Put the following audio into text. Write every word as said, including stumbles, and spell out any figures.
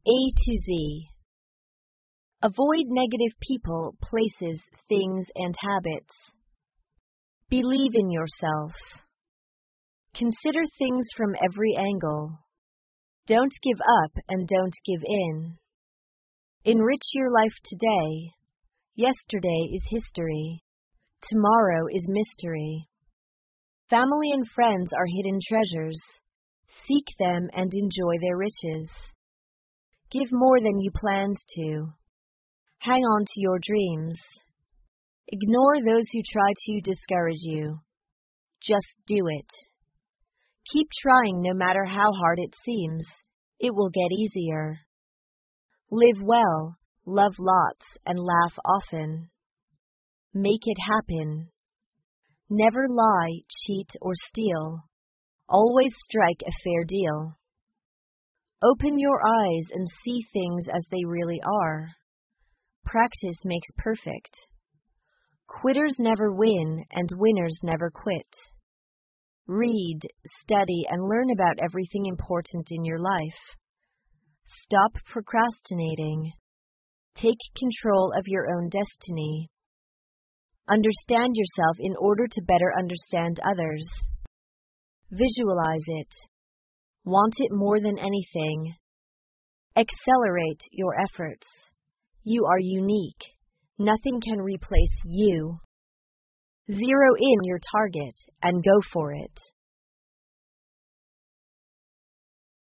A to Z. Avoid negative people, places, things, and habits. Believe in yourself. Consider things from every angle. Don't give up and don't give in. Enrich your life today. Yesterday is history. Tomorrow is mystery. Family and friends are hidden treasures. Seek them and enjoy their riches. Give more than you planned to. Hang on to your dreams. Ignore those who try to discourage you. Just do it. Keep trying no matter how hard it seems. It will get easier. Live well, love lots, and laugh often. Make it happen. Never lie, cheat, or steal. Always strike a fair deal. Open your eyes and see things as they really are. Practice makes perfect. Quitters never win, and winners never quit. Read, study, and learn about everything important in your life. Stop procrastinating. Take control of your own destiny. Understand yourself in order to better understand others. Visualize it. Want it more than anything. Accelerate your efforts. You are unique. Nothing can replace you. Zero in your target and go for it.